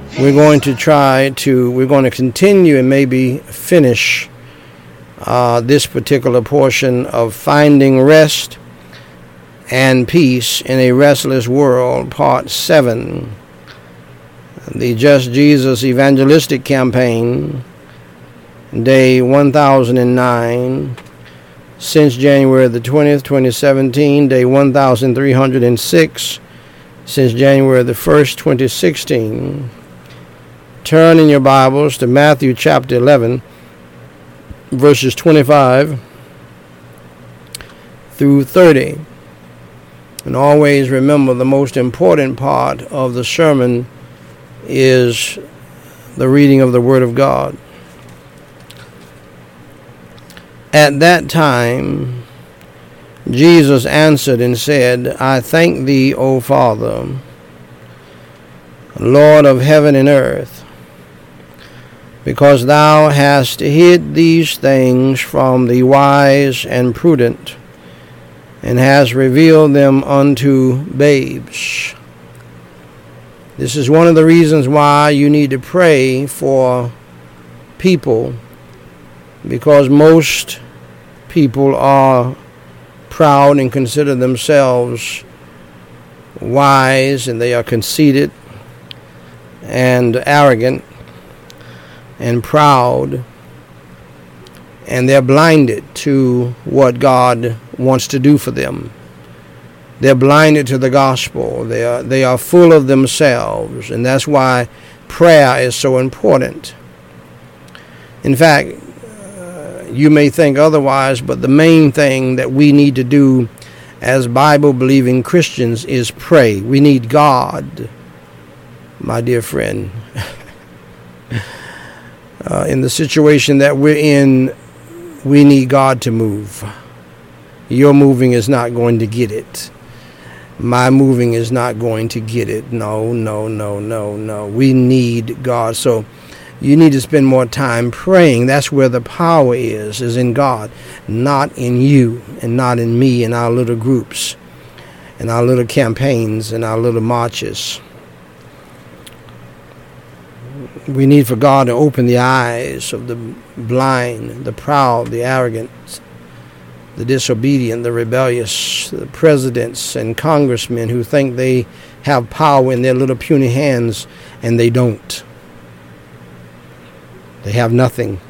we're going to continue and maybe finish this particular portion of Finding Rest and Peace in a Restless World, Part 7. The Just Jesus Evangelistic Campaign, Day 1009, since January the 20th, 2017, Day 1306, since January the 1st, 2016. Turn in your Bibles to Matthew chapter 11, verses 25 through 30. And always remember, the most important part of the sermon is the reading of the Word of God. At that time, Jesus answered and said, I thank thee, O Father, Lord of heaven and earth, because thou hast hid these things from the wise and prudent, and hast revealed them unto babes. This is one of the reasons why you need to pray for people, because most people are proud and consider themselves wise, and they are conceited and arrogant and proud, and they're blinded to what God wants to do for them. They're blinded to the gospel. They are full of themselves, and that's why prayer is so important. In fact, you may think otherwise, but the main thing that we need to do as Bible-believing Christians is pray. We need God, my dear friend. In the situation that we're in, we need God to move. Your moving is not going to get it. My moving is not going to get it. No. We need God. So you need to spend more time praying. That's where the power is in God, not in you and not in me and our little groups and our little campaigns and our little marches. We need for God to open the eyes of the blind, the proud, the arrogant, the disobedient, the rebellious, the presidents and congressmen who think they have power in their little puny hands, and they don't. They have nothing.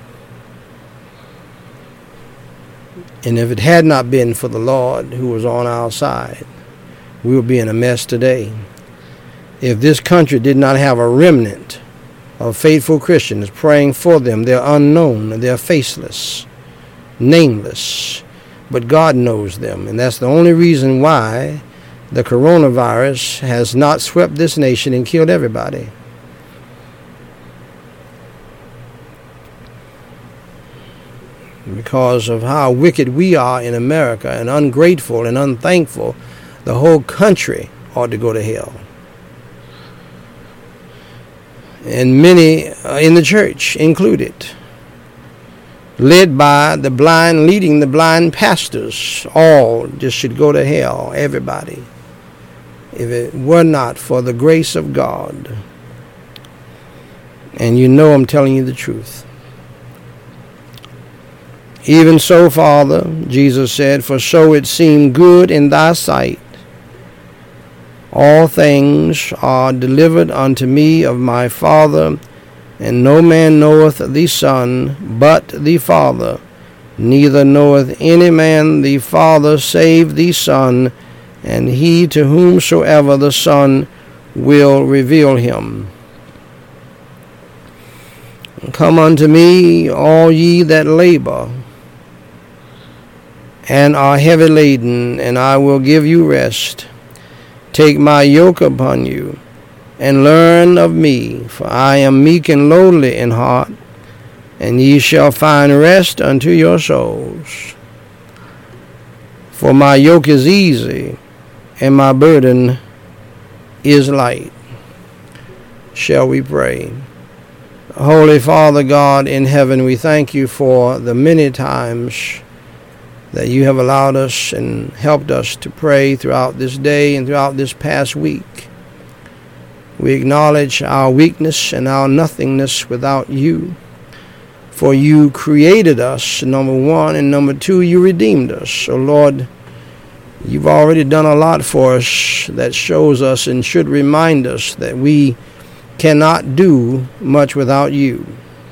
And if it had not been for the Lord who was on our side, we would be in a mess today. If this country did not have a remnant of faithful Christians praying for them, they're unknown, they're faceless, nameless, but God knows them. And that's the only reason why the coronavirus has not swept this nation and killed everybody. Because of how wicked we are in America and ungrateful and unthankful, the whole country ought to go to hell. And many in the church included, led by the blind, leading the blind pastors, all just should go to hell, everybody, if it were not for the grace of God. And you know I'm telling you the truth. Even so, Father, Jesus said, for so it seemed good in thy sight. All things are delivered unto me of my Father, and no man knoweth the Son but the Father, neither knoweth any man the Father save the Son, and he to whomsoever the Son will reveal him. Come unto me, all ye that labor and are heavy laden, and I will give you rest. Take my yoke upon you, and learn of me, for I am meek and lowly in heart, and ye shall find rest unto your souls. For my yoke is easy, and my burden is light. Shall we pray? Holy Father God in heaven, we thank you for the many times that you have allowed us and helped us to pray throughout this day and throughout this past week. We acknowledge our weakness and our nothingness without you. For you created us, number one, and number two, you redeemed us. So, Lord, you've already done a lot for us that shows us and should remind us that we cannot do much without you.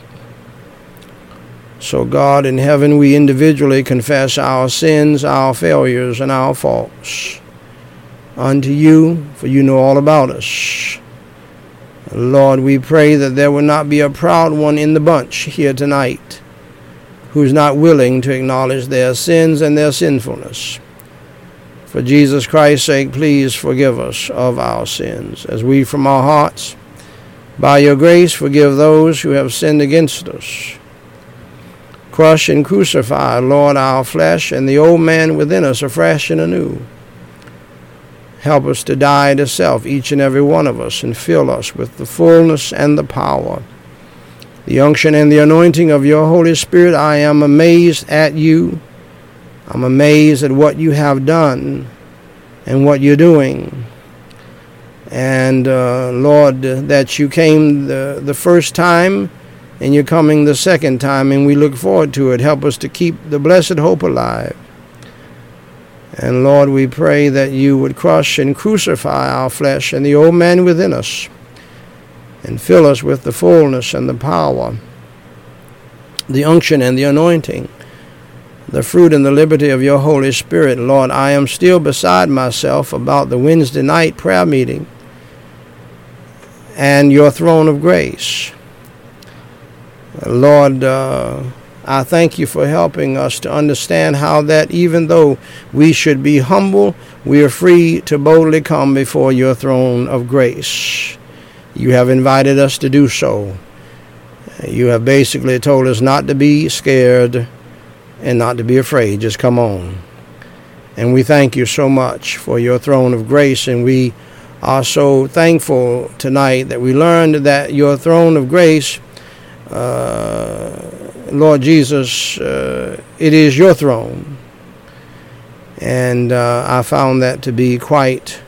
So, God in heaven, we individually confess our sins, our failures, and our faults unto you, for you know all about us. Lord, we pray that there will not be a proud one in the bunch here tonight who's not willing to acknowledge their sins and their sinfulness. For Jesus Christ's sake, please forgive us of our sins, as we from our hearts, by your grace, forgive those who have sinned against us. Crush and crucify, Lord, our flesh and the old man within us afresh and anew. Help us to die to self, each and every one of us, and fill us with the fullness and the power, the unction and the anointing of your Holy Spirit. I am amazed at you. I'm amazed at what you have done and what you're doing. And, Lord, that you came the first time and you're coming the second time, and we look forward to it. Help us to keep the blessed hope alive. And, Lord, we pray that you would crush and crucify our flesh and the old man within us and fill us with the fullness and the power, the unction and the anointing, the fruit and the liberty of your Holy Spirit. Lord, I am still beside myself about the Wednesday night prayer meeting and your throne of grace. Lord, I thank you for helping us to understand how that even though we should be humble, we are free to boldly come before your throne of grace. You have invited us to do so. You have basically told us not to be scared and not to be afraid. Just come on. And we thank you so much for your throne of grace, and we are so thankful tonight that we learned that your throne of grace, Lord Jesus, it is your throne. And I found that to be quite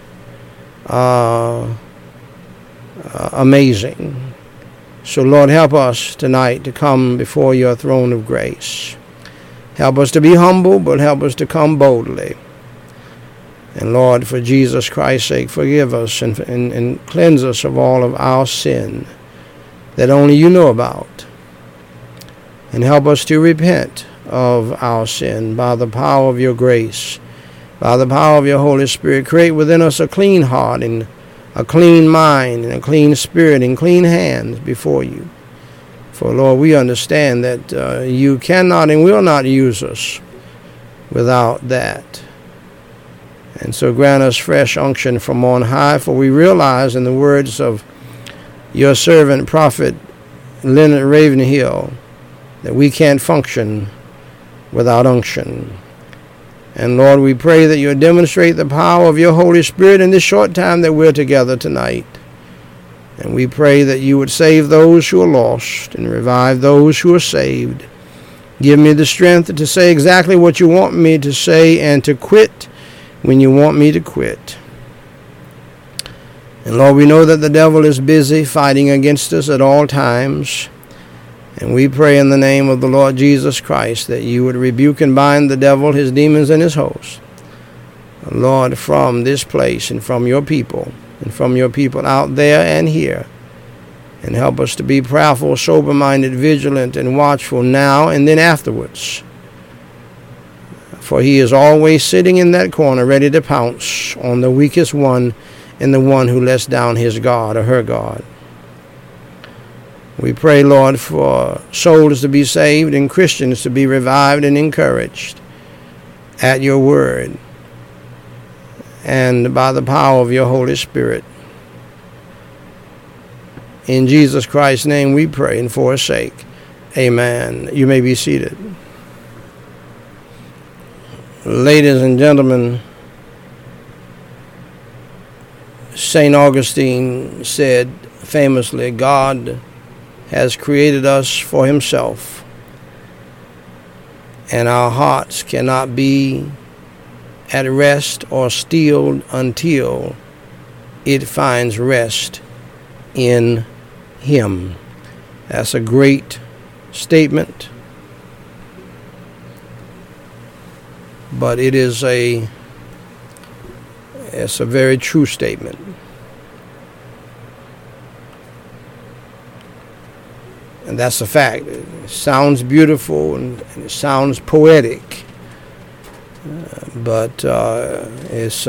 amazing. So, Lord, help us tonight to come before your throne of grace. Help us to be humble, but help us to come boldly. And, Lord, for Jesus Christ's sake, forgive us and cleanse us of all of our sin that only you know about. And help us to repent of our sin by the power of your grace, by the power of your Holy Spirit. Create within us a clean heart and a clean mind and a clean spirit and clean hands before you. For, Lord, we understand that you cannot and will not use us without that. And so grant us fresh unction from on high, for we realize, in the words of your servant, Prophet Leonard Ravenhill, that we can't function without unction. And, Lord, we pray that you'll demonstrate the power of your Holy Spirit in this short time that we're together tonight. And we pray that you would save those who are lost and revive those who are saved. Give me the strength to say exactly what you want me to say and to quit when you want me to quit. And, Lord, we know that the devil is busy fighting against us at all times. And we pray in the name of the Lord Jesus Christ that you would rebuke and bind the devil, his demons, and his hosts. Lord, from this place and from your people out there and here. And help us to be prayerful, sober-minded, vigilant, and watchful now and then afterwards. For he is always sitting in that corner ready to pounce on the weakest one and the one who lets down his guard or her guard. We pray, Lord, for souls to be saved and Christians to be revived and encouraged at your word and by the power of your Holy Spirit. In Jesus Christ's name we pray, and for his sake, amen. You may be seated. Ladies and gentlemen, St. Augustine said famously, God has created us for himself, and our hearts cannot be at rest or stilled until it finds rest in him. That's a great statement, but it's a very true statement. And that's a fact. It sounds beautiful and it sounds poetic, but it's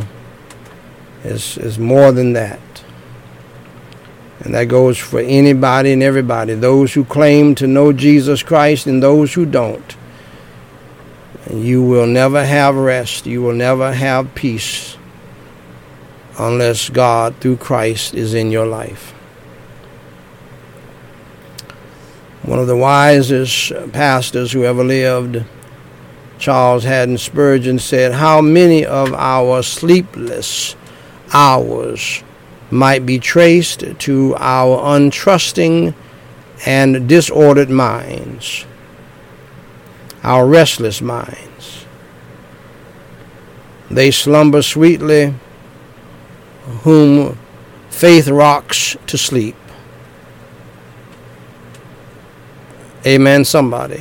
more than that. And that goes for anybody and everybody, those who claim to know Jesus Christ and those who don't. And you will never have rest. You will never have peace unless God, through Christ, is in your life. One of the wisest pastors who ever lived, Charles Haddon Spurgeon, said, "How many of our sleepless hours might be traced to our untrusting and disordered minds, our restless minds. They slumber sweetly, whom faith rocks to sleep." Amen, somebody.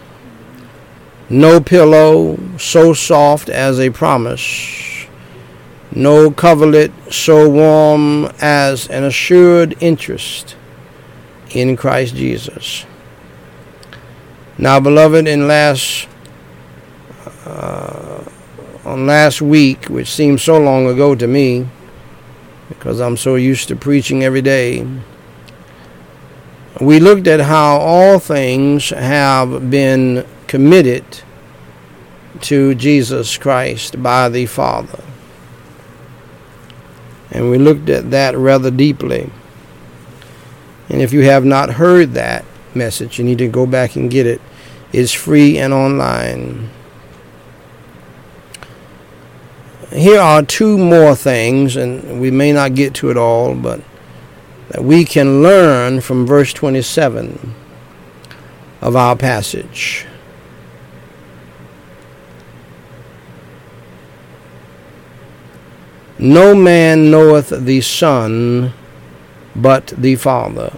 No pillow so soft as a promise, no coverlet so warm as an assured interest in Christ Jesus. Now, beloved, on last week, which seems so long ago to me, because I'm so used to preaching every day, we looked at how all things have been committed to Jesus Christ by the Father. And we looked at that rather deeply. And if you have not heard that message, you need to go back and get it. It's free and online. Here are two more things, and we may not get to it all, but that we can learn from verse 27 of our passage. No man knoweth the Son but the Father.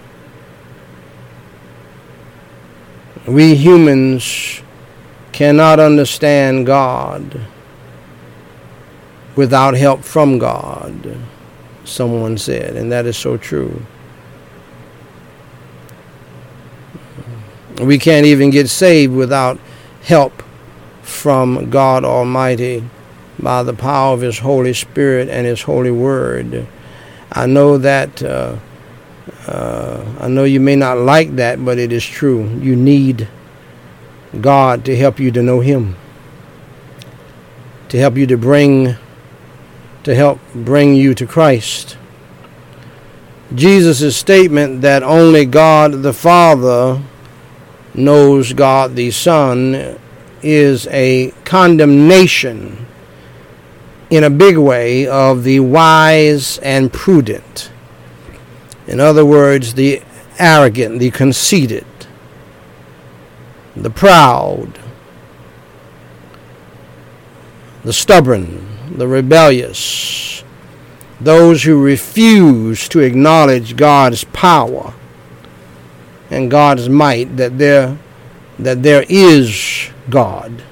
We humans cannot understand God without help from God, someone said, and that is so true. We can't even get saved without help from God Almighty by the power of His Holy Spirit and His Holy Word. I know that, I know you may not like that, but it is true. You need God to help you to know Him, to help you to help bring you to Christ. Jesus' statement that only God the Father knows God the Son is a condemnation in a big way of the wise and prudent. In other words, the arrogant, the conceited, the proud, the stubborn, the rebellious, those who refuse to acknowledge God's power and God's might, that there is God.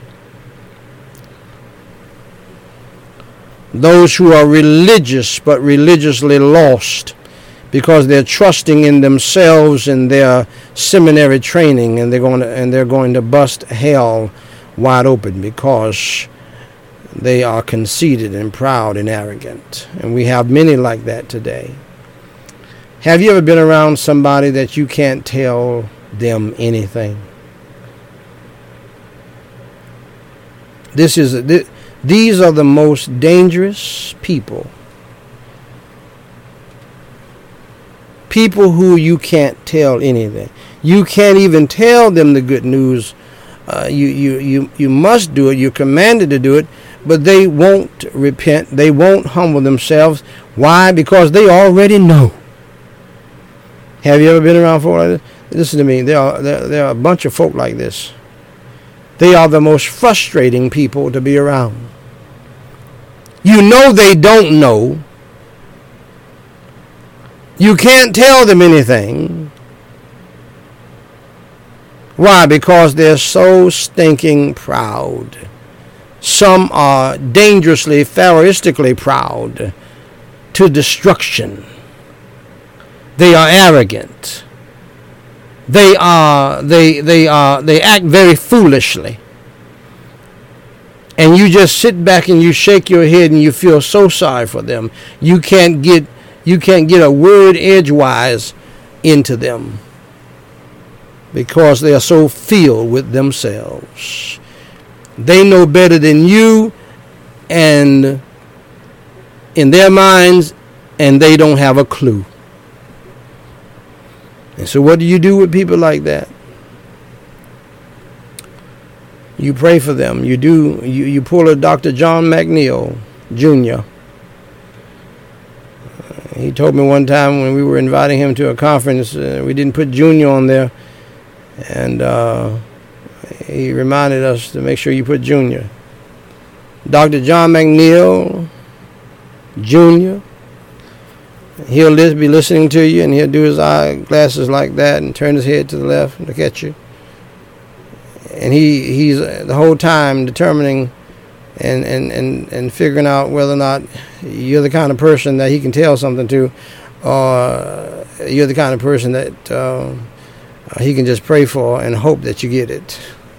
Those who are religious but religiously lost because they're trusting in themselves and their seminary training, and they're going to bust hell wide open because they are conceited and proud and arrogant. And we have many like that today. Have you ever been around somebody that you can't tell them anything? These are the most dangerous people. People who you can't tell anything. You can't even tell them the good news. You must do it. You're commanded to do it. But they won't repent. They won't humble themselves. Why? Because they already know. Have you ever been around folk like this? Listen to me. There are a bunch of folk like this. They are the most frustrating people to be around. You know they don't know. You can't tell them anything. Why? Because they're so stinking proud. Some are dangerously, pharaohistically proud to destruction. They are arrogant. They act very foolishly. And you just sit back and you shake your head and you feel so sorry for them. You can't get a word edgewise into them because they are so filled with themselves. They know better than you, and in their minds, and they don't have a clue. And so what do you do with people like that? You pray for them. You pull a Dr. John McNeil Jr. He told me one time when we were inviting him to a conference, we didn't put Junior on there, and he reminded us to make sure you put Junior. Dr. John McNeil Jr., he'll be listening to you, and he'll do his eyeglasses like that and turn his head to the left and look at you. And he's the whole time determining and figuring out whether or not you're the kind of person that he can tell something to, or you're the kind of person that he can just pray for and hope that you get it.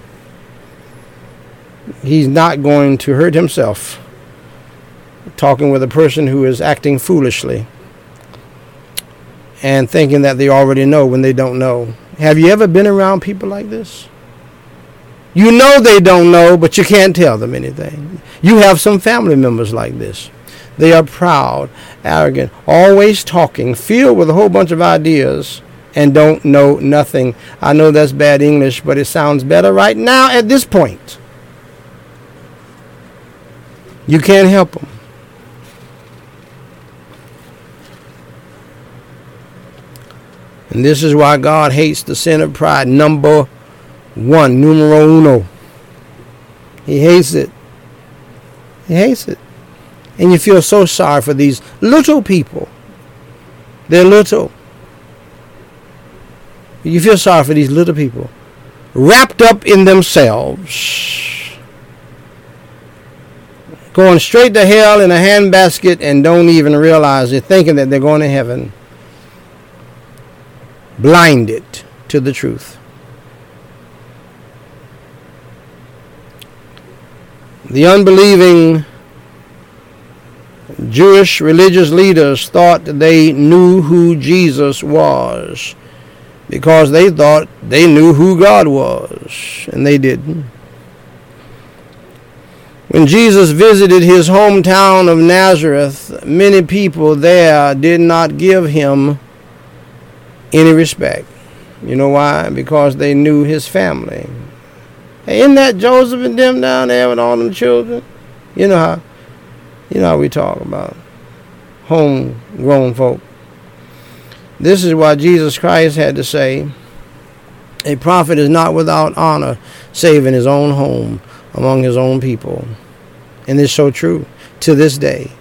He's not going to hurt himself talking with a person who is acting foolishly and thinking that they already know when they don't know. Have you ever been around people like this? You know they don't know, but you can't tell them anything. You have some family members like this. They are proud, arrogant, always talking, filled with a whole bunch of ideas, and don't know nothing. I know that's bad English, but it sounds better right now at this point. You can't help them. And this is why God hates the sin of pride. Number one, numero uno. He hates it. He hates it. And you feel so sorry for these little people. They're little. You feel sorry for these little people, wrapped up in themselves, going straight to hell in a handbasket and don't even realize they're thinking that they're going to heaven. Blinded to the truth. The unbelieving Jewish religious leaders thought they knew who Jesus was because they thought they knew who God was, and they didn't. When Jesus visited his hometown of Nazareth, many people there did not give him any respect. You know why? Because they knew his family. Hey, isn't that Joseph and them down there with all them children? You know how we talk about homegrown folk. This is why Jesus Christ had to say, a prophet is not without honor, save in his own home, among his own people. And it's so true to this day.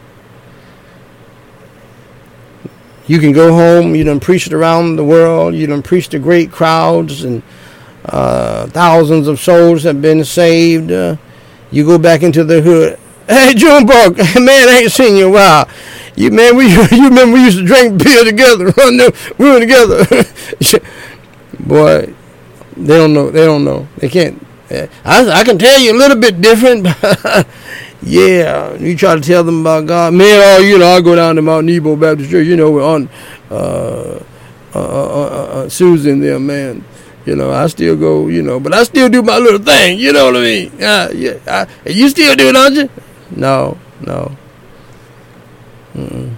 You can go home, you done preached around the world, you done preached to great crowds, and thousands of souls have been saved. You go back into the hood. Hey, Junebug, man, I ain't seen you in a while. You remember we used to drink beer together, we were together. Boy, they don't know. They can't. I can tell you a little bit different. Yeah, you try to tell them about God. Man, I go down to Mount Nebo Baptist Church, we're on Susan there, man. I still go, but I still do my little thing, you know what I mean? Yeah, you still do it, don't you? No. Mm-mm.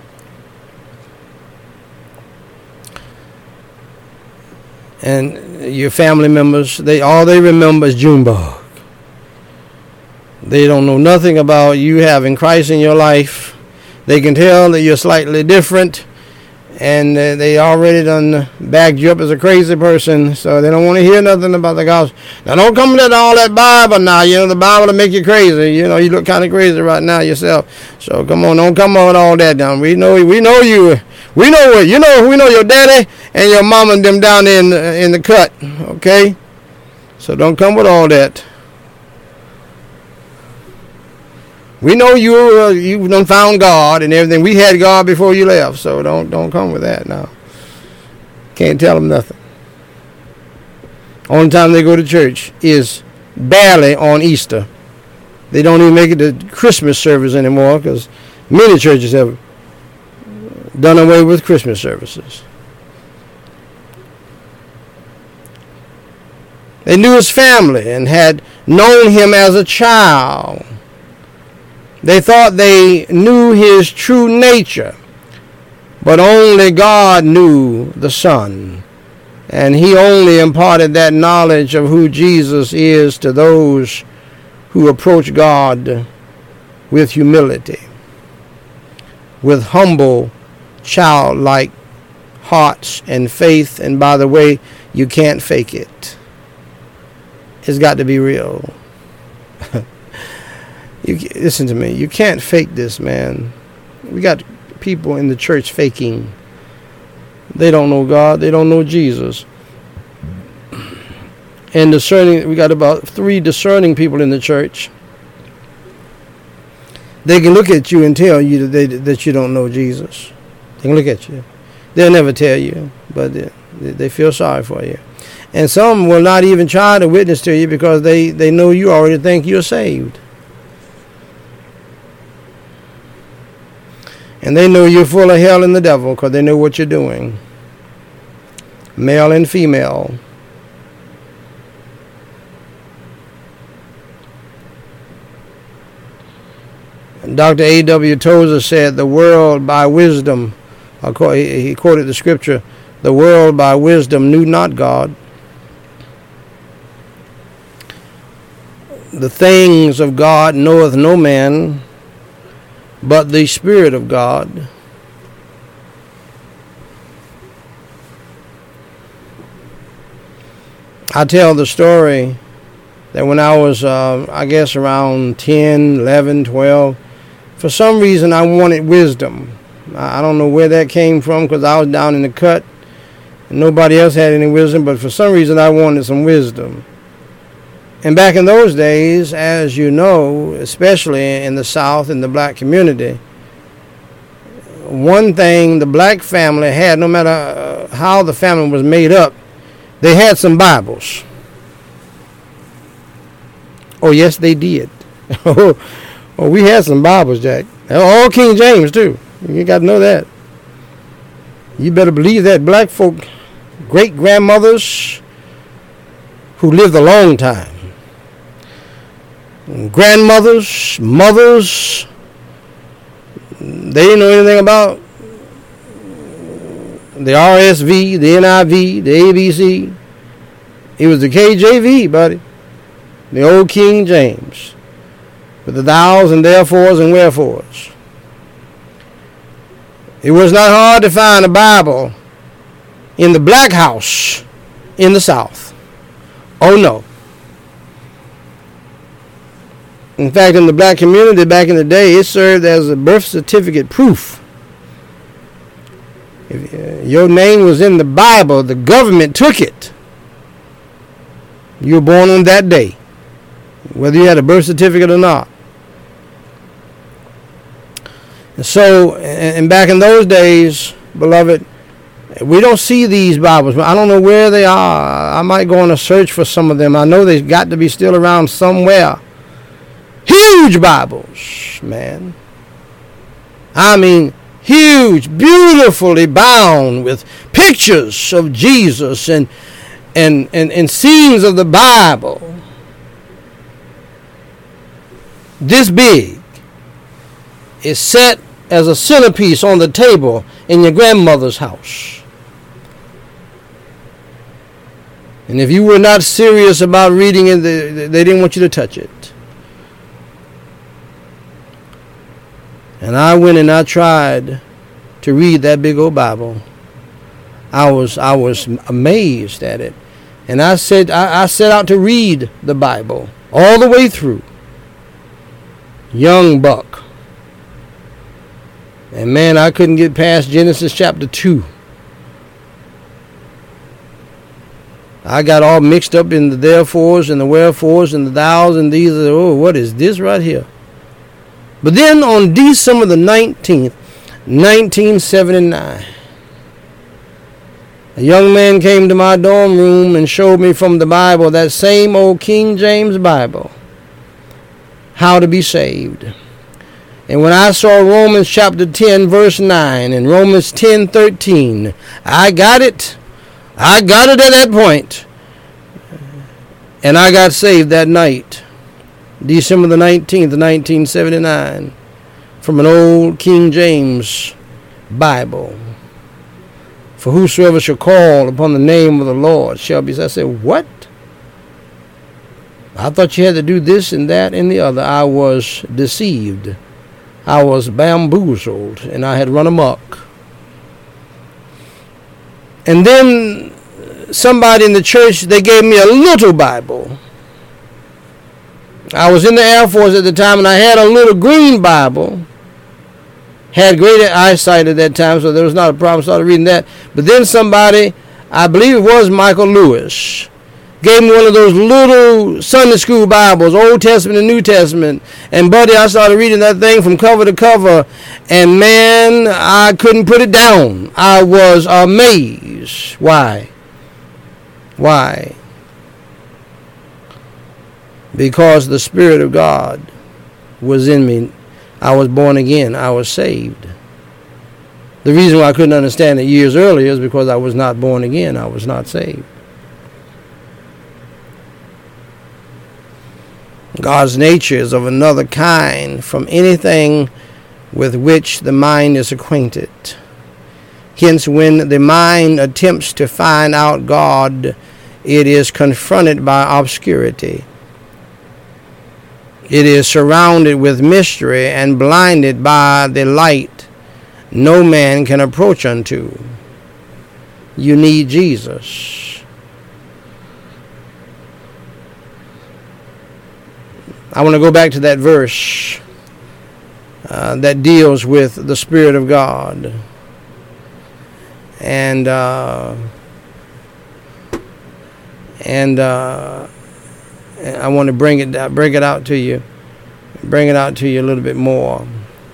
And your family members, all they remember is Junebug. They don't know nothing about you having Christ in your life. They can tell that you're slightly different, And they already done bagged you up as a crazy person, so they don't want to hear nothing about the gospel. Now, don't come to all that Bible now. You know, the Bible will make you crazy. You know, you look kind of crazy right now yourself. So come on, don't come on with all that down. We know you. We know your daddy and your mama and them down there in the cut. Okay, so don't come with all that. We know you done found God and everything. We had God before you left, so don't come with that now. Can't tell them nothing. Only time they go to church is barely on Easter. They don't even make it to Christmas service anymore because many churches have done away with Christmas services. They knew his family and had known him as a child. They thought they knew his true nature, but only God knew the Son, and he only imparted that knowledge of who Jesus is to those who approach God with humility, with humble, childlike hearts and faith. And by the way, you can't fake it. It's got to be real. Listen to me. You can't fake this, man. We got people in the church faking. They don't know God. They don't know Jesus. And discerning, we got about 3 discerning people in the church. They can look at you and tell you that you don't know Jesus. They can look at you. They'll never tell you, but they feel sorry for you. And some will not even try to witness to you because they know you already think you're saved. And they know you're full of hell and the devil because they know what you're doing. Male and female. And Dr. A.W. Tozer said, the world by wisdom, he quoted the scripture, the world by wisdom knew not God. The things of God knoweth no man, but the Spirit of God. I tell the story that when I was, I guess, around 10, 11, 12, for some reason I wanted wisdom. I don't know where that came from because I was down in the cut and nobody else had any wisdom, but for some reason I wanted some wisdom. And back in those days, as you know, especially in the South, in the black community, one thing the black family had, no matter how the family was made up, they had some Bibles. Oh, yes, they did. Oh, we had some Bibles, Jack. All King James, too. You got to know that. You better believe that black folk, great-grandmothers who lived a long time, grandmothers, mothers, they didn't know anything about the RSV, the NIV, the ABC. It was the KJV, buddy. The old King James. With the thous and therefores and wherefores. It was not hard to find a Bible in the black house in the South. Oh, no. In fact, in the black community back in the day, it served as a birth certificate proof. If your name was in the Bible, the government took it. You were born on that day, whether you had a birth certificate or not. And so, and back in those days, beloved, we don't see these Bibles. I don't know where they are. I might go on a search for some of them. I know they've got to be still around somewhere. Huge Bibles, man. I mean, huge, beautifully bound with pictures of Jesus and scenes of the Bible. This big is set as a centerpiece on the table in your grandmother's house. And if you were not serious about reading it, they didn't want you to touch it. And I went and I tried to read that big old Bible. I was amazed at it. And I said, I set out to read the Bible all the way through. Young buck. And man, I couldn't get past Genesis chapter 2. I got all mixed up in the therefores and the wherefores and the thous and these. What is this right here? But then on December the 19th, 1979, a young man came to my dorm room and showed me from the Bible, that same old King James Bible, how to be saved. And when I saw Romans chapter 10, verse 9, and Romans 10:13, I got it. I got it at that point. And I got saved that night, December the 19th, 1979, from an old King James Bible. For whosoever shall call upon the name of the Lord shall be saved. I said, what? I thought you had to do this and that and the other. I was deceived. I was bamboozled, and I had run amok. And then somebody in the church, they gave me a little Bible. I was in the Air Force at the time, and I had a little green Bible. Had great eyesight at that time, so there was not a problem. Started reading that. But then somebody, I believe it was Michael Lewis, gave me one of those little Sunday school Bibles, Old Testament and New Testament. And buddy, I started reading that thing from cover to cover, and man, I couldn't put it down. I was amazed. Why? Why? Because the Spirit of God was in me. I was born again. I was saved. The reason why I couldn't understand it years earlier is because I was not born again. I was not saved. God's nature is of another kind from anything with which the mind is acquainted. Hence, when the mind attempts to find out God, it is confronted by obscurity. It is surrounded with mystery and blinded by the light no man can approach unto. You need Jesus. I want to go back to that verse that deals with the Spirit of God. And I want to bring it out to you a little bit more.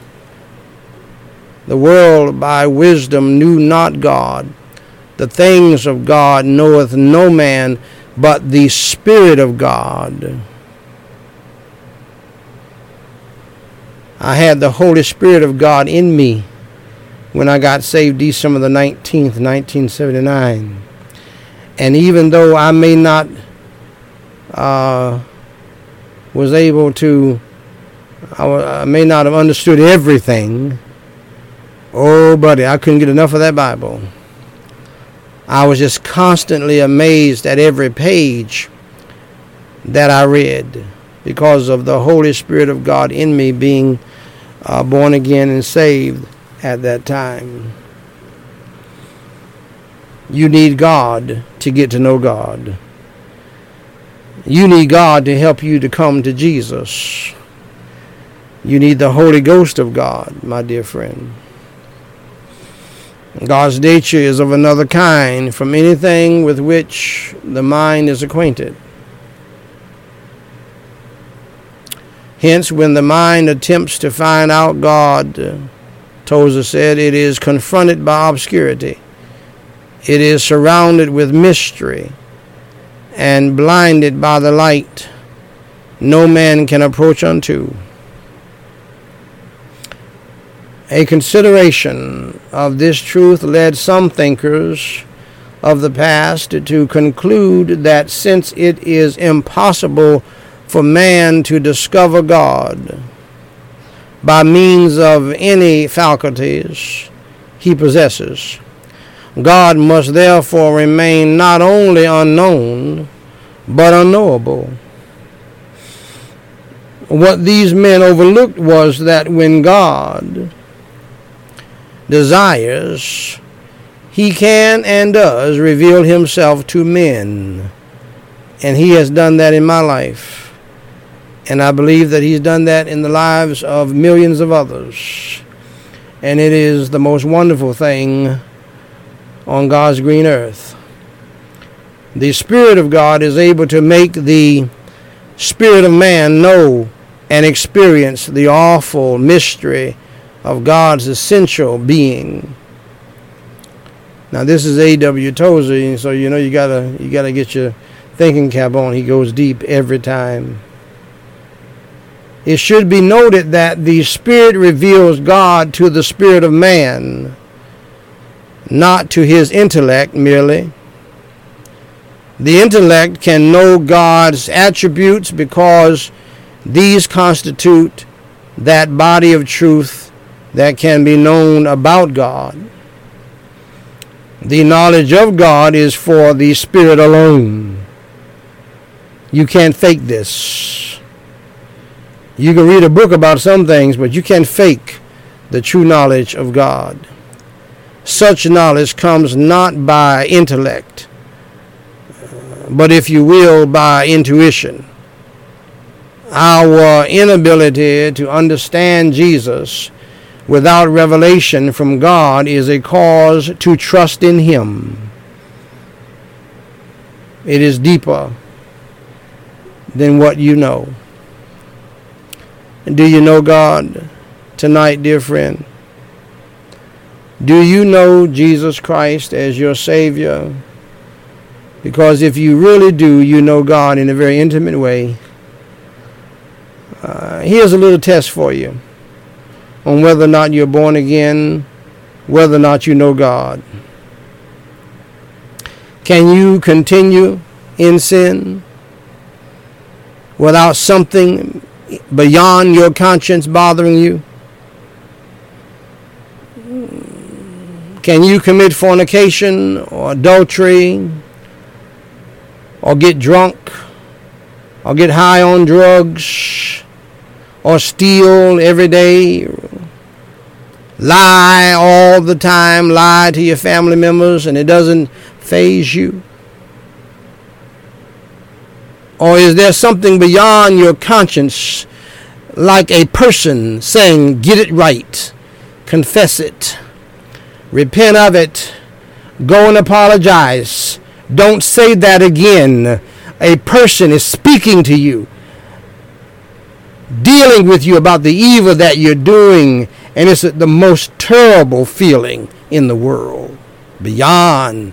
The world by wisdom knew not God. The things of God knoweth no man, but the Spirit of God. I had the Holy Spirit of God in me when I got saved December the 19th, 1979. And even though I may not was able to, I may not have understood everything. Oh, buddy, I couldn't get enough of that Bible. I was just constantly amazed at every page that I read because of the Holy Spirit of God in me being born again and saved at that time. You need God to get to know God. You need God to help you to come to Jesus. You need the Holy Ghost of God, my dear friend. God's nature is of another kind from anything with which the mind is acquainted. Hence, when the mind attempts to find out God, Tozer said, it is confronted by obscurity. It is surrounded with mystery and blinded by the light no man can approach unto. A consideration of this truth led some thinkers of the past to conclude that since it is impossible for man to discover God by means of any faculties he possesses, God must therefore remain not only unknown, but unknowable. What these men overlooked was that when God desires, He can and does reveal himself to men. And he has done that in my life. And I believe that he's done that in the lives of millions of others. And it is the most wonderful thing on God's green earth. The Spirit of God is able to make the spirit of man know and experience the awful mystery of God's essential being. Now this is A.W. Tozer, so you know you gotta get your thinking cap on. He goes deep every time. It should be noted that the Spirit reveals God to the spirit of man, not to his intellect merely. The intellect can know God's attributes because these constitute that body of truth that can be known about God. The knowledge of God is for the Spirit alone. You can't fake this. You can read a book about some things, but you can't fake the true knowledge of God. Such knowledge comes not by intellect, but if you will, by intuition. Our inability to understand Jesus without revelation from God is a cause to trust in him. It is deeper than what you know. Do you know God tonight, dear friend? Do you know Jesus Christ as your Savior? Because if you really do, you know God in a very intimate way. Here's a little test for you on whether or not you're born again, whether or not you know God. Can you continue in sin without something beyond your conscience bothering you? Can you commit fornication or adultery or get drunk or get high on drugs or steal every day, lie all the time, lie to your family members, and it doesn't faze you? Or is there something beyond your conscience, like a person saying, get it right, confess it, repent of it, go and apologize, don't say that again? A person is speaking to you, dealing with you about the evil that you're doing, and it's the most terrible feeling in the world, beyond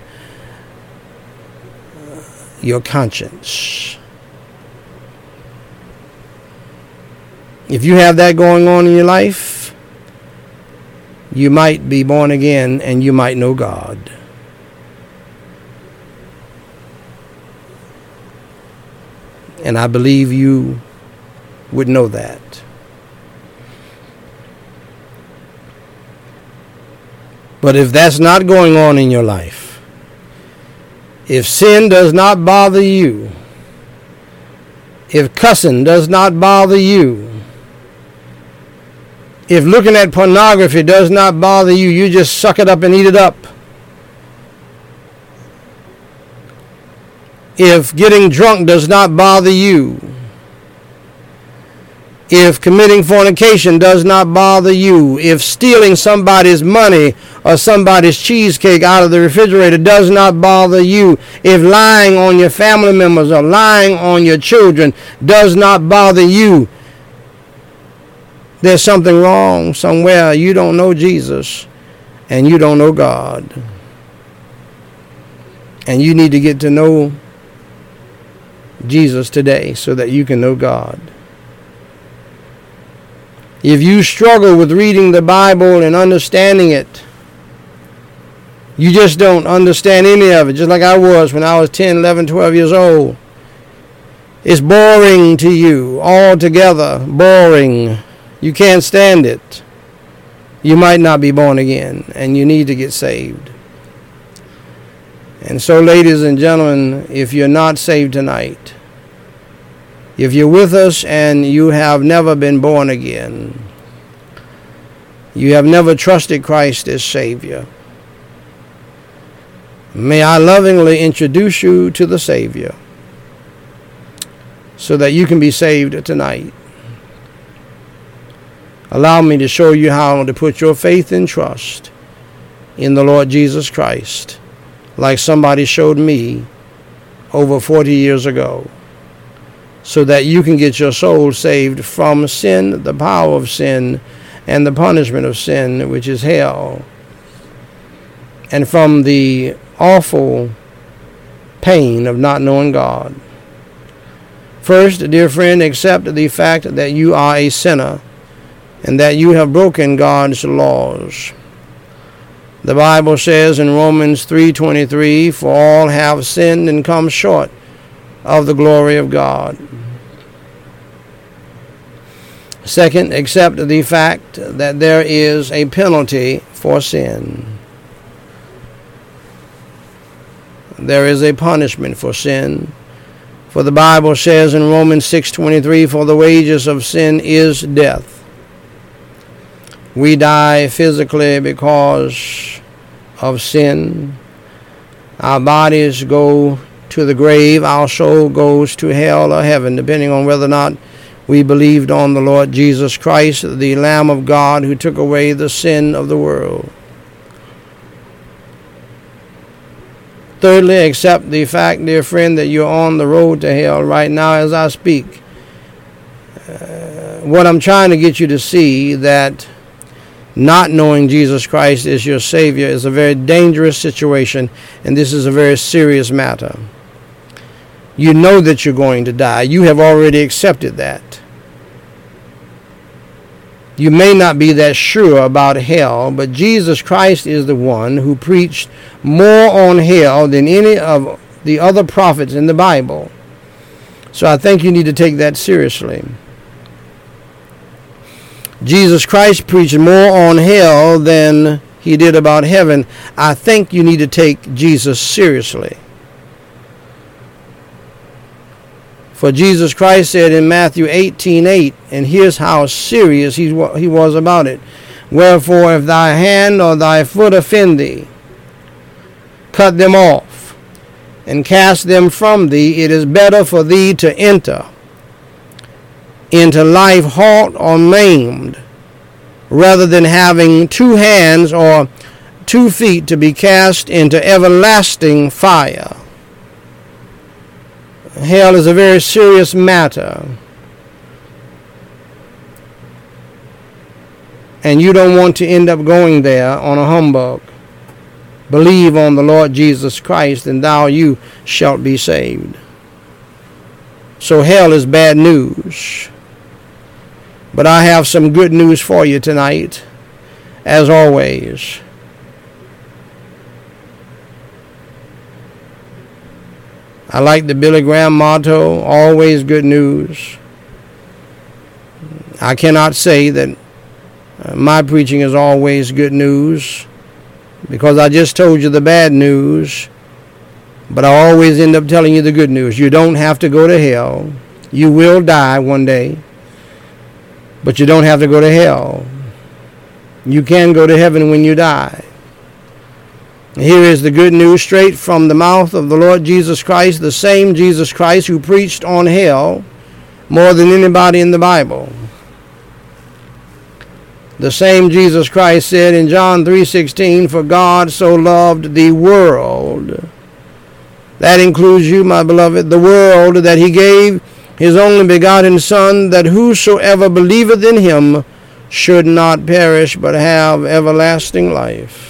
your conscience. If you have that going on in your life, you might be born again and you might know God. And I believe you would know that. But if that's not going on in your life, if sin does not bother you, if cussing does not bother you, if looking at pornography does not bother you, you just suck it up and eat it up. If getting drunk does not bother you, if committing fornication does not bother you, if stealing somebody's money or somebody's cheesecake out of the refrigerator does not bother you, if lying on your family members or lying on your children does not bother you, there's something wrong somewhere. You don't know Jesus and you don't know God. And you need to get to know Jesus today so that you can know God. If you struggle with reading the Bible and understanding it, you just don't understand any of it, just like I was when I was 10, 11, 12 years old. It's boring to you, altogether boring. You can't stand it. You might not be born again, and you need to get saved. And so, ladies and gentlemen, if you're not saved tonight, if you're with us and you have never been born again, you have never trusted Christ as Savior, May I lovingly introduce you to the Savior so that you can be saved tonight. Allow me to show you how to put your faith and trust in the Lord Jesus Christ, like somebody showed me over 40 years ago, so that you can get your soul saved from sin, the power of sin, and the punishment of sin, which is hell, and from the awful pain of not knowing God. First, dear friend, accept the fact that you are a sinner and that you have broken God's laws. The Bible says in Romans 3:23, "For all have sinned and come short of the glory of God." Second, accept the fact that there is a penalty for sin. There is a punishment for sin. For the Bible says in Romans 6:23, "For the wages of sin is death." We die physically because of sin. Our bodies go to the grave. Our soul goes to hell or heaven, depending on whether or not we believed on the Lord Jesus Christ, the Lamb of God who took away the sin of the world. Thirdly, accept the fact, dear friend, that you're on the road to hell right now as I speak. What I'm trying to get you to see, that not knowing Jesus Christ as your Savior is a very dangerous situation, and this is a very serious matter. You know that you're going to die. You have already accepted that. You may not be that sure about hell, but Jesus Christ is the one who preached more on hell than any of the other prophets in the Bible. So I think you need to take that seriously. Jesus Christ preached more on hell than he did about heaven. I think you need to take Jesus seriously. For Jesus Christ said in Matthew 18:8, and here's how serious he was about it. "Wherefore, if thy hand or thy foot offend thee, cut them off, and cast them from thee. It is better for thee to enter into life halt or maimed, rather than having 2 hands or 2 feet to be cast into everlasting fire." Hell is a very serious matter, and you don't want to end up going there on a humbug. Believe on the Lord Jesus Christ, and you shalt be saved. So hell is bad news. But I have some good news for you tonight, as always. I like the Billy Graham motto, always good news. I cannot say that my preaching is always good news, because I just told you the bad news, but I always end up telling you the good news. You don't have to go to hell. You will die one day, but you don't have to go to hell. You can go to heaven when you die. Here is the good news straight from the mouth of the Lord Jesus Christ, the same Jesus Christ who preached on hell more than anybody in the Bible. The same Jesus Christ said in John 3:16, "For God so loved the world," that includes you, my beloved, the world, "that he gave his only begotten Son, that whosoever believeth in him should not perish, but have everlasting life."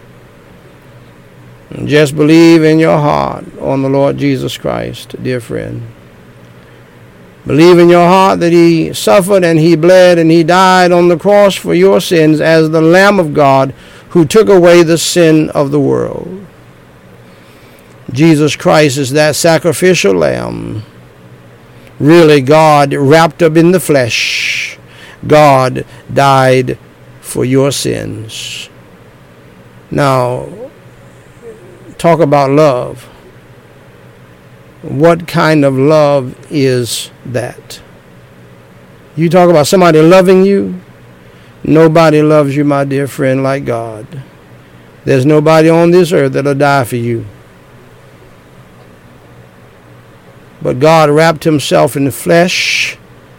Just believe in your heart on the Lord Jesus Christ, dear friend. Believe in your heart that he suffered and he bled and he died on the cross for your sins as the Lamb of God who took away the sin of the world. Jesus Christ is that sacrificial lamb. Really, God wrapped up in the flesh. God died for your sins. Now, talk about love. What kind of love is that? You talk about somebody loving you. Nobody loves you, my dear friend, like God. There's nobody on this earth that'll die for you. but God wrapped himself in the flesh.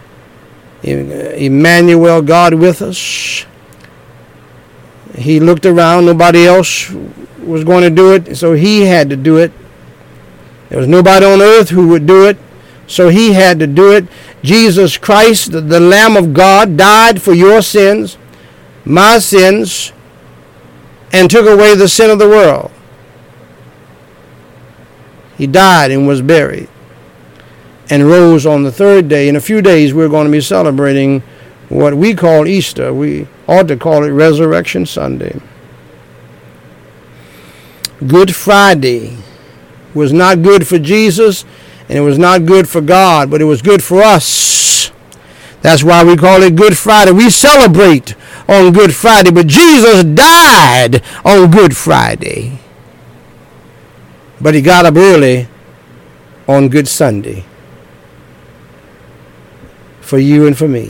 Emmanuel, God with us. He looked around. Nobody else was going to do it, so he had to do it. There was nobody on earth who would do it, so he had to do it. Jesus Christ, the Lamb of God, died for your sins, my sins, and took away the sin of the world. He died and was buried and rose on the third day. In a few days, we're going to be celebrating what we call Easter. We ought to call it Resurrection Sunday. Good Friday was not good for Jesus, and it was not good for God, but it was good for us. That's why we call it Good Friday. We celebrate on Good Friday, but Jesus died on Good Friday. But he got up early on Good Sunday for you and for me,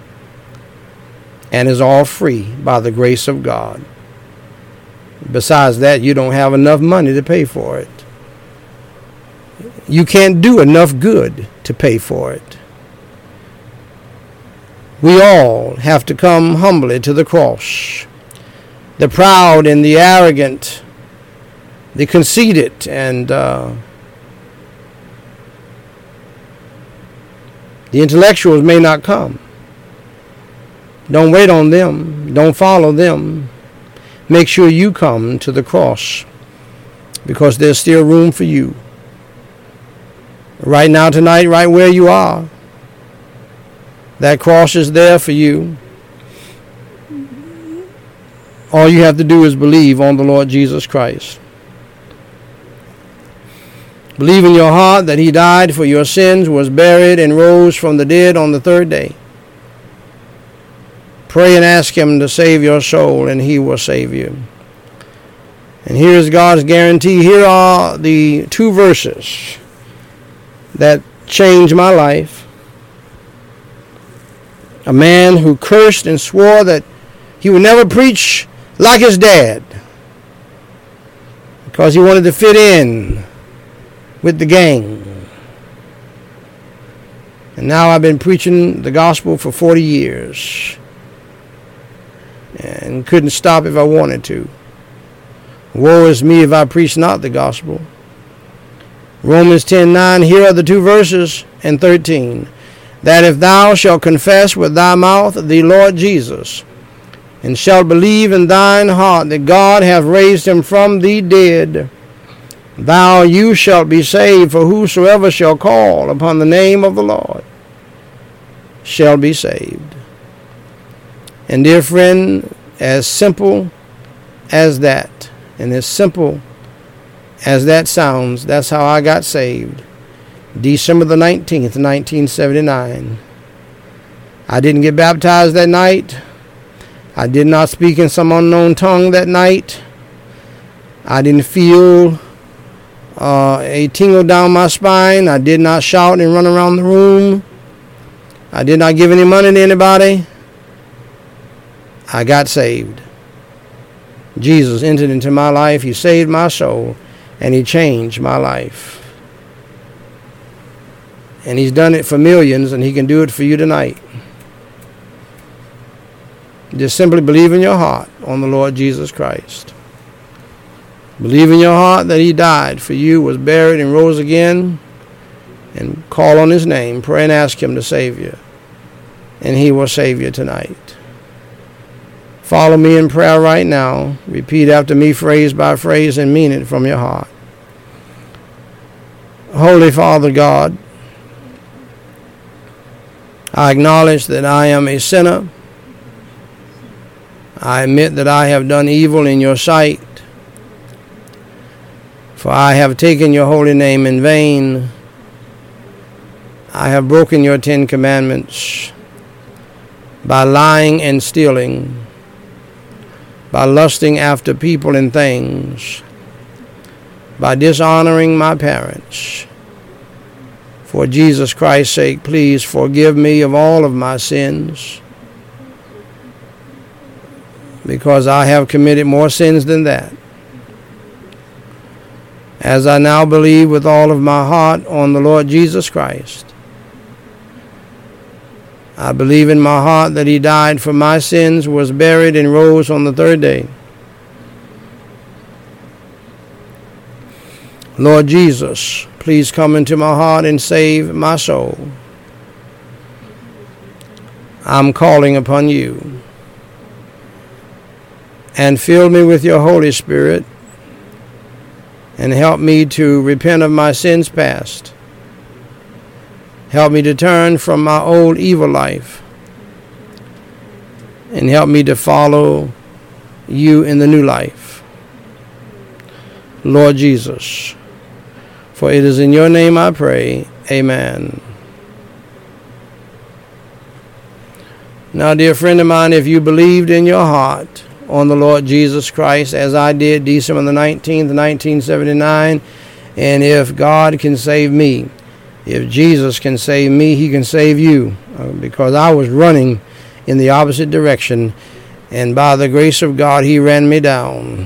and is all free by the grace of God. Besides that, you don't have enough money to pay for it. You can't do enough good to pay for it. We all have to come humbly to the cross. The proud and the arrogant, the conceited, and the intellectuals may not come. Don't wait on them. Don't follow them. Make sure you come to the cross, because there's still room for you. Right now, tonight, right where you are, that cross is there for you. All you have to do is believe on the Lord Jesus Christ. Believe in your heart that he died for your sins, was buried, and rose from the dead on the third day. Pray and ask him to save your soul, and he will save you. And here's God's guarantee. Here are the 2 verses that changed my life. A man who cursed and swore that he would never preach like his dad because he wanted to fit in with the gang. And now I've been preaching the gospel for 40 years and couldn't stop if I wanted to. Woe is me if I preach not the gospel. Romans 10:9, here are the 2 verses, and 13. That if thou shalt confess with thy mouth the Lord Jesus, and shalt believe in thine heart that God hath raised him from the dead, you shalt be saved. For whosoever shall call upon the name of the Lord shall be saved. And dear friend, as simple as that, and as simple as that sounds, that's how I got saved. December the 19th, 1979. I didn't get baptized that night. I did not speak in some unknown tongue that night. I didn't feel a tingle down my spine. I did not shout and run around the room. I did not give any money to anybody. I got saved. Jesus entered into my life. He saved my soul, and he changed my life. And he's done it for millions, and he can do it for you tonight. Just simply believe in your heart on the Lord Jesus Christ. Believe in your heart that he died for you, was buried, and rose again, and call on his name. Pray and ask him to save you, and he will save you tonight. Follow me in prayer right now. Repeat after me phrase by phrase and mean it from your heart. Holy Father God, I acknowledge that I am a sinner. I admit that I have done evil in your sight, for I have taken your holy name in vain. I have broken your 10 commandments by lying and stealing, by lusting after people and things, by dishonoring my parents. For Jesus Christ's sake, please forgive me of all of my sins, because I have committed more sins than that. as I now believe with all of my heart on the Lord Jesus Christ. I believe in my heart that he died for my sins, was buried, and rose on the third day. Lord Jesus, please come into my heart and save my soul. I'm calling upon you. And fill me with your Holy Spirit and help me to repent of my sins past. Help me to turn from my old evil life and help me to follow you in the new life. Lord Jesus, for it is in your name I pray. Amen. Now, dear friend of mine, if you believed in your heart on the Lord Jesus Christ, as I did December the 19th, 1979, and if God can save me, if Jesus can save me, he can save you, because I was running in the opposite direction, and by the grace of God, he ran me down.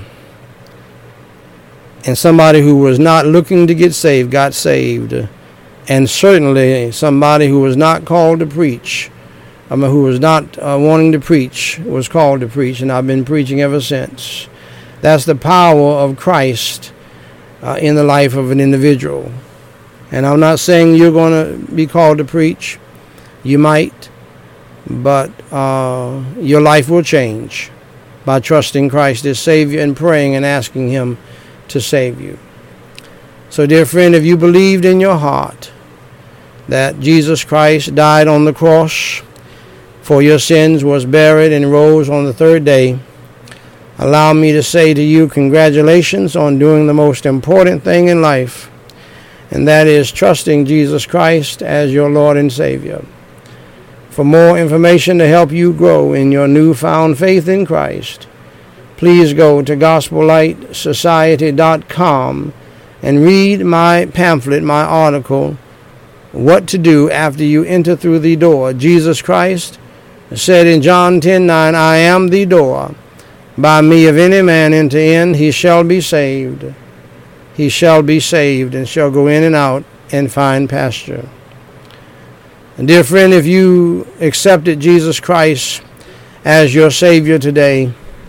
And somebody who was not looking to get saved got saved, and certainly somebody who was not called to preach, who was not wanting to preach, was called to preach, and I've been preaching ever since. That's the power of Christ in the life of an individual. And I'm not saying you're going to be called to preach. You might, but your life will change by trusting Christ as Savior and praying and asking him to save you. So, dear friend, if you believed in your heart that Jesus Christ died on the cross for your sins, was buried, and rose on the third day, allow me to say to you, congratulations on doing the most important thing in life, and that is trusting Jesus Christ as your Lord and Savior. For more information to help you grow in your newfound faith in Christ, please go to GospelLightSociety.com and read my pamphlet, my article, What to Do After You Enter Through the Door. Jesus Christ said in John 10:9, I am the door. By me, if any man enter in, he shall be saved. He shall be saved and shall go in and out and find pasture. And dear friend, if you accepted Jesus Christ as your Savior today,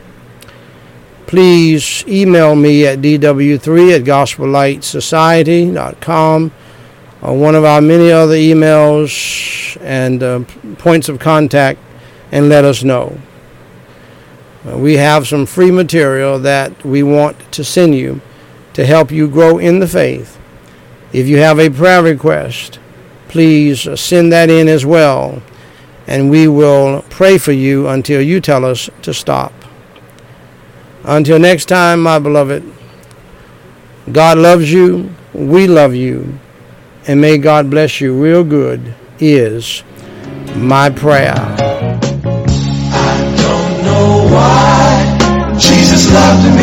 please email me at dw3@gospellightsociety.com or one of our many other emails and points of contact, and let us know. We have some free material that we want to send you to help you grow in the faith. If you have a prayer request, please send that in as well, and we will pray for you until you tell us to stop. Until next time, my beloved, God loves you, we love you, and may God bless you real good is my prayer. I don't know why Jesus loved me.